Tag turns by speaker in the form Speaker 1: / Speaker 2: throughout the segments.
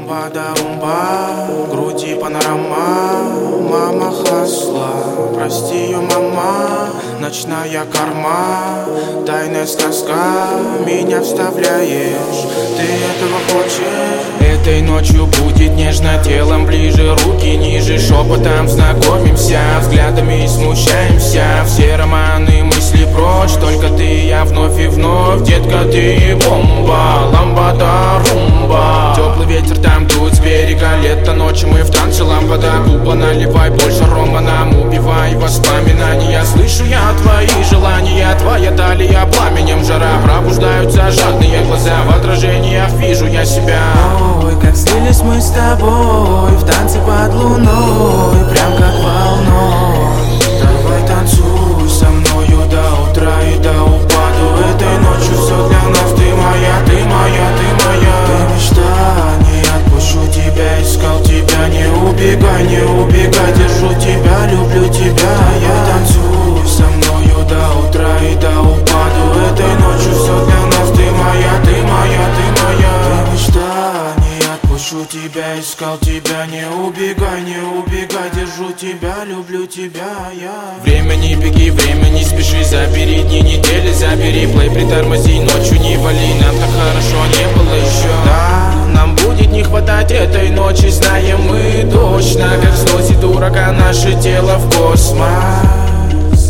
Speaker 1: Ламбада румба, груди панорама, мама хасла, прости ее, мама, ночная корма, тайная сказка, меня вставляешь, ты этого хочешь? Этой ночью будет нежно, телом ближе, руки ниже, шепотом знакомимся, взглядами смущаемся, все романы, мысли прочь, только ты и я вновь и вновь, детка, ты бомба, ламбада румба. Теплый ветер там дует с берега, лето, ночи мы в трансе, ламбада куба, наливай больше рома нам, убивай воспоминания. Слышу я твои желания, твоя талия пламенем жара, пробуждаются жадные глаза, в отражениях вижу я себя.
Speaker 2: Ой, как слились мы с тобой в танце под луной, прям как волной.
Speaker 1: Давай танцуй со мною до утра и до упаду, этой ночью все для нас, ты моя, ты моя, ты моя. Ты мечта, не отпущу тебя, искал тебя, не убегай, не убегай, держу тебя, люблю тебя. Я танцуй со мною до утра и до упаду, этой ночью все для нас, ты моя, ты моя, ты моя. Ты мечта, не отпущу тебя, искал тебя, не убегай, не убегай, держу тебя, люблю тебя, я.
Speaker 2: Время не беги, время не спеши, забери дни, недели, забери плей, притормози, ночью не вали, нам так хорошо не было еще.
Speaker 1: Да, нам будет не хватать этой ночи, знаем мы точно, как сносит ураган наше тело в космос.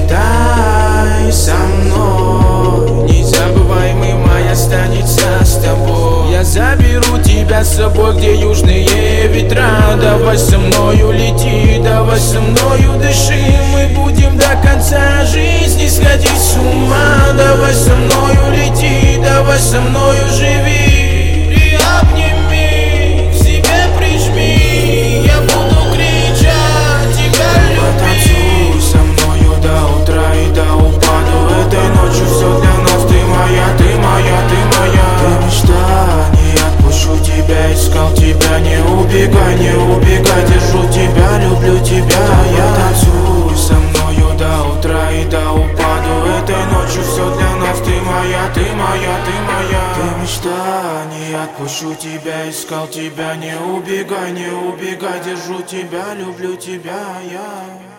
Speaker 1: Летай со мной, незабываемый май останется с тобой.
Speaker 2: Я заберу тебя с собой, где южные ветра. Давай со мною лети, давай со мною дыши. Мы будем до конца жизни сходить с ума. Давай со мною лети, давай со мною живи. Приобними, к себе прижми. Я буду кричать, тебя
Speaker 1: Танцуй
Speaker 2: любить.
Speaker 1: со мною до утра и до упаду, этой ночью все для нас, ты моя, ты моя, ты моя. Ты мечта, не отпущу тебя, искал тебя, не убегай, не убегай, держу тебя, люблю тебя. Я танцуй со мною до утра и до упаду, этой ночью все для нас, ты моя, ты моя, ты моя. Ты мечта, не отпущу тебя, искал тебя, не убегай, не убегай, держу тебя, люблю тебя, я.